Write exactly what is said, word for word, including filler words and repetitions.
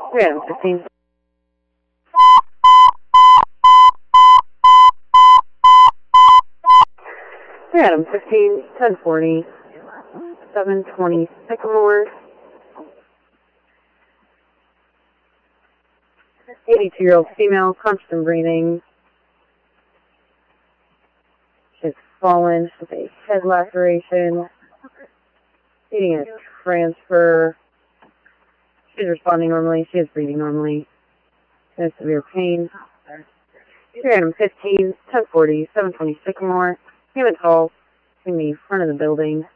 three item fifteen. three item fifteen, ten forty, seven twenty Sycamore. eighty-two-year-old female, constant breathing. She's fallen with a head laceration. Needing a transfer. She's responding normally. She is breathing normally. She has severe pain. three item fifteen, ten forty, seven twenty Sycamore. Human tall in the front of the building.